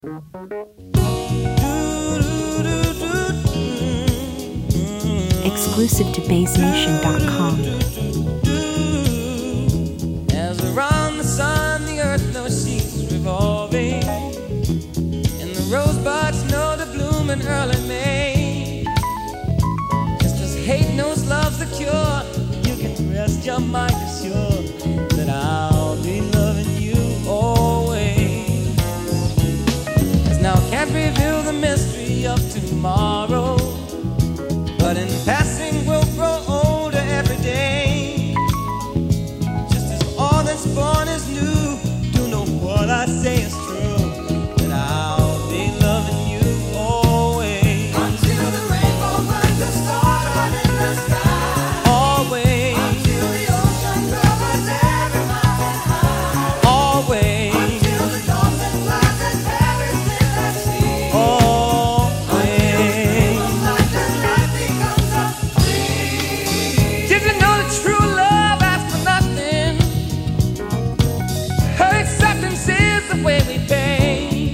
Exclusive to BassNation.com. As around the sun, the earth knows she's revolving, and the rosebuds know to bloom in early May. Just as hate knows love's the cure, you can rest your mind assured that I'll be loving you always. As now can't reveal the mystery of tomorrow, but in passing we'll grow older every day. Just as all that's born is new, do know what I say is true, that I'll be loving you always. Until the rainbow burns the stars in the sky. Always. Until the ocean covers every mountain high. Always. Until the dolphin flies and everything I see. Did you know that true love asks for nothing? Her acceptance is the way we pay.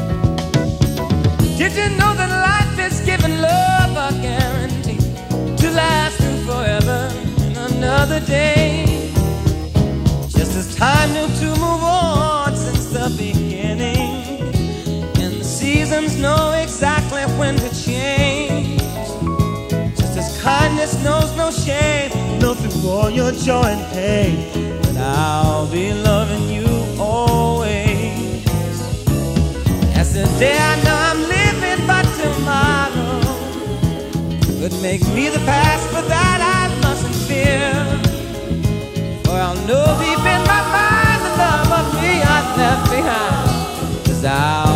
Did you know that life is giving love a guarantee to last through forever and another day? Just as time knew to move on since the beginning, and the seasons know exactly when to change. Just as kindness knows no shame, know through all your joy and pain, that I'll be loving you always. As the day I know I'm living, but tomorrow could make me the past, but that I mustn't fear. For I'll know deep in my mind the love of me I've left behind, 'cause I'll